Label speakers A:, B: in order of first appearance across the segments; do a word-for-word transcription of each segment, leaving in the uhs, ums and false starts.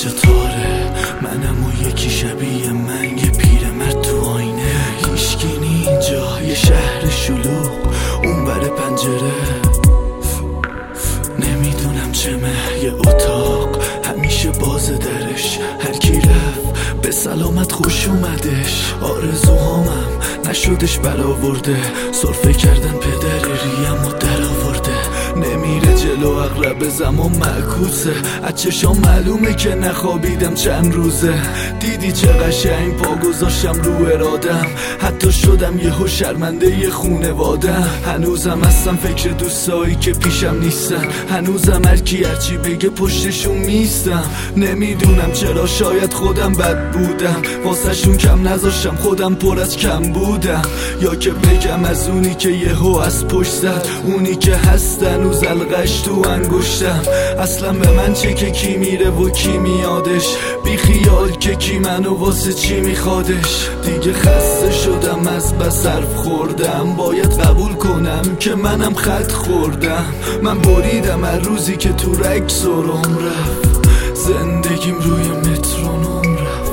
A: اینجا تاره، منم و یکی شبیه من، یه پیرمرد تو آینه. هیچکی نی اینجا، یه شهر شلوغ اون بر پنجره. نمیدونم چمه، یه اتاق همیشه باز درش، هر کی رفت به سلامت خوش اومدش. آرزوهامم نشدش برآورده، سرفه کردن پدر ریم و در آورده. نمیره جلو اغرب زمان معکوسه، از چشام معلومه که نخوابیدم چند روزه. دیدی چه قشنگ پا گذاشتم رو ارادم، حتی شدم یهو شرمنده ی خونوادم. هنوزم هستم فکر دوستایی که پیشم نیستن، هنوزم هر کی هرچی بگه پشتشون میستم. نمیدونم چرا، شاید خودم بد بودم، واسه شون کم نذاشتم خودم پر از کم بودم. یا که بگم از اونی که یهو از پشت زد، اونی که هستن و زلغش تو انگشتم. اصلا به من چه که کی میره و کی میادش، بی خیال که کی منو واسه چی میخوادش. دیگه خسته شدم از بس حرف خوردم، باید قبول کنم که منم خط خوردم. من بریدم هر روزی که تو رگ سرم رفت، زندگیم روی مترونوم رفت.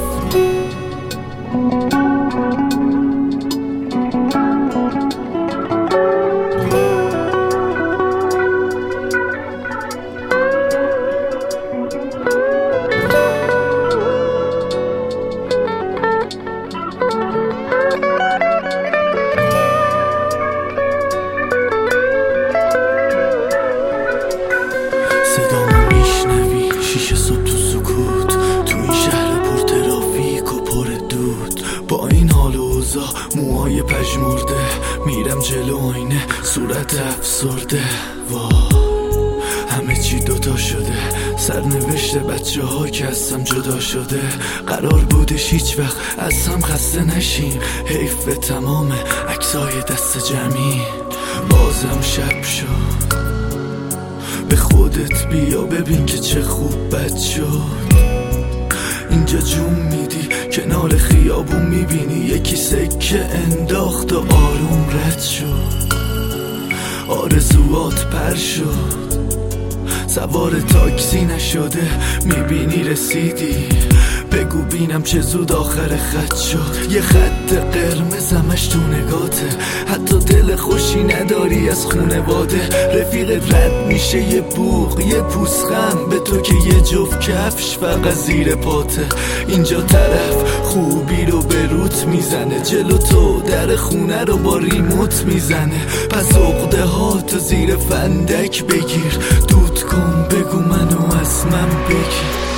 A: صدامو میشنوی شیشه صبح تو سکوت، تو این شهر پر ترافیک و پر دود. با این حال و اوضاع موهای پژمرده، میرم جلو آینه صورت افسرده. وای همه چی دوتا شده، سرنوشت بچه ها که هستم جدا شده. قرار بودش هیچ وقت از هم خسته نشیم، حیف به تمام عکسای دست جمعی. بازم شب شد، به خودت بیا ببین که چه خوب بد شد. اینجا جون میدی کنار خیابون، میبینی یکی سکه انداخت و آروم رد شد. آرزوات پر شد، سوار تاکسی نشده، میبینی رسیدی. بگو بینم چه زود آخر خط شد. یه خط قرمز همش تو نگاته، حتی دل خوشی نداری از خونواده. رفیقت رد میشه یه بوق یه پوسخند به تو که یه جفت کفش فقط زیر پاته. اینجا طرف خوبی رو به روت میزنه، جلو تو در خونه رو با ریموت میزنه. پس عقده ها تو زیر فندک بگیر، دود کن بگو منو از من بگیر.